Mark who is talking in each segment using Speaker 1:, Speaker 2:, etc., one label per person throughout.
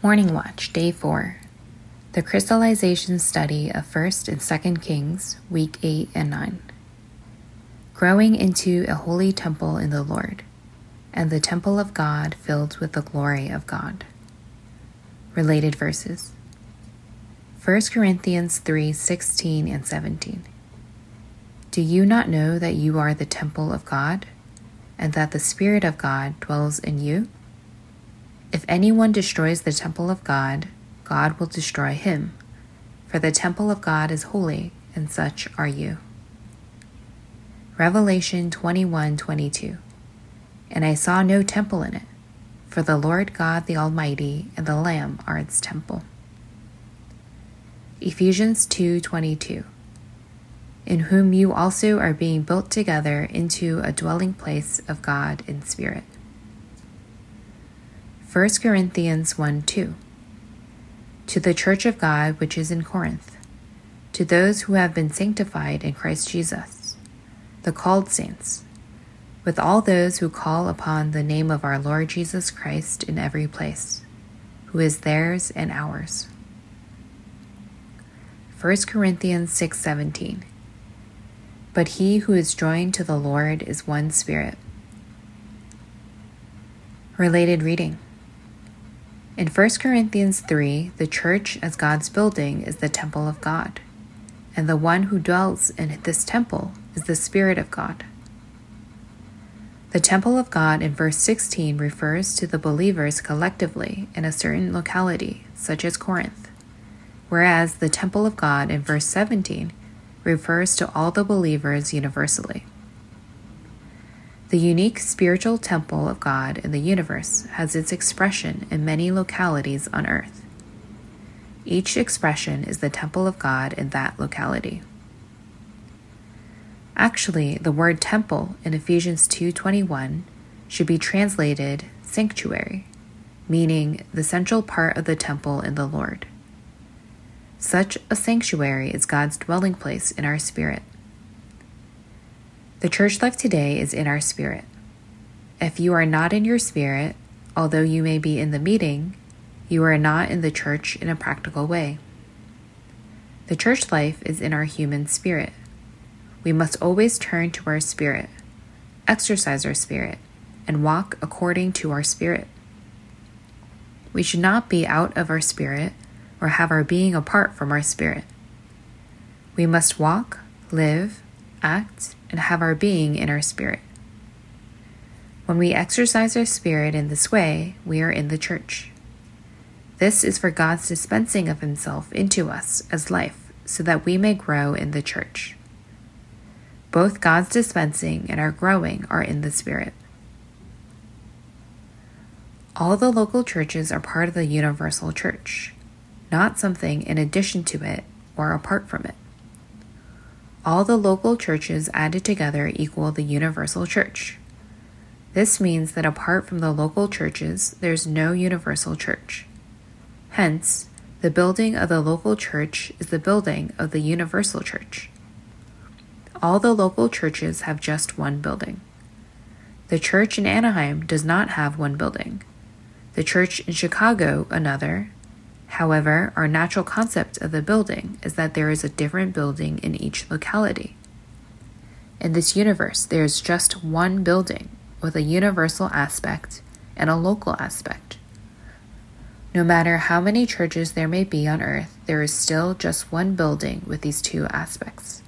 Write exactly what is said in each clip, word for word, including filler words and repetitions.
Speaker 1: Morning Watch, Day four. The Crystallization Study of First and Second Kings, Week eight and nine. Growing into a holy temple in the Lord, and the temple of God filled with the glory of God. Related verses. First Corinthians three sixteen and seventeen. Do you not know that you are the temple of God, and that the Spirit of God dwells in you? If anyone destroys the temple of God, God will destroy him, for the temple of God is holy, and such are you. Revelation twenty-one twenty-two. And I saw no temple in it, for the Lord God the Almighty and the Lamb are its temple. Ephesians two twenty-two. In whom you also are being built together into a dwelling place of God in spirit. First Corinthians one two. To the church of God which is in Corinth, to those who have been sanctified in Christ Jesus, the called saints, with all those who call upon the name of our Lord Jesus Christ in every place, who is theirs and ours. First Corinthians six seventeen. But he who is joined to the Lord is one spirit. Related reading. In First Corinthians three, the church as God's building is the temple of God, and the one who dwells in this temple is the Spirit of God. The temple of God in verse sixteen refers to the believers collectively in a certain locality, such as Corinth, whereas the temple of God in verse seventeen refers to all the believers universally. The unique spiritual temple of God in the universe has its expression in many localities on earth. Each expression is the temple of God in that locality. Actually, the word temple in Ephesians two twenty-one should be translated sanctuary, meaning the central part of the temple in the Lord. Such a sanctuary is God's dwelling place in our spirit. The church life today is in our spirit. If you are not in your spirit, although you may be in the meeting, you are not in the church in a practical way. The church life is in our human spirit. We must always turn to our spirit, exercise our spirit, and walk according to our spirit. We should not be out of our spirit or have our being apart from our spirit. We must walk, live, act, and have our being in our spirit. When we exercise our spirit in this way, we are in the church. This is for God's dispensing of himself into us as life, so that we may grow in the church. Both God's dispensing and our growing are in the spirit. All the local churches are part of the universal church, not something in addition to it or apart from it. All the local churches added together equal the universal church. This means that apart from the local churches, there's no universal church. Hence, the building of the local church is the building of the universal church. All the local churches have just one building. The church in Anaheim does not have one building. The church in Chicago, another. However, our natural concept of the building is that there is a different building in each locality. In this universe, there is just one building with a universal aspect and a local aspect. No matter how many churches there may be on earth, there is still just one building with these two aspects.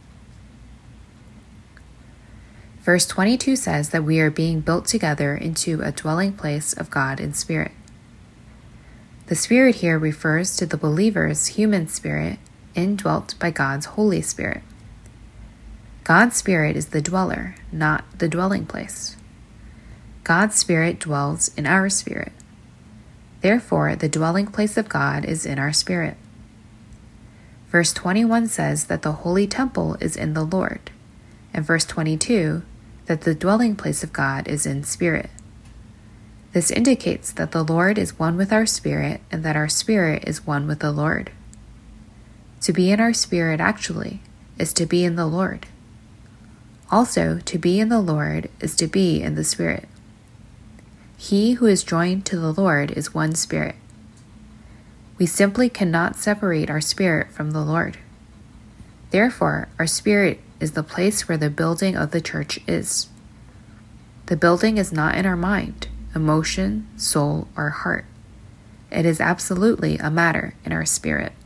Speaker 1: Verse twenty-two says that we are being built together into a dwelling place of God in spirit. The Spirit here refers to the believer's human spirit indwelt by God's Holy Spirit. God's Spirit is the dweller, not the dwelling place. God's Spirit dwells in our spirit. Therefore, the dwelling place of God is in our spirit. Verse twenty-one says that the holy temple is in the Lord, and verse twenty-two that the dwelling place of God is in spirit. This indicates that the Lord is one with our spirit and that our spirit is one with the Lord. To be in our spirit, actually, is to be in the Lord. Also, to be in the Lord is to be in the Spirit. He who is joined to the Lord is one spirit. We simply cannot separate our spirit from the Lord. Therefore, our spirit is the place where the building of the church is. The building is not in our mind, emotion, soul, or heart. It is absolutely a matter in our spirit.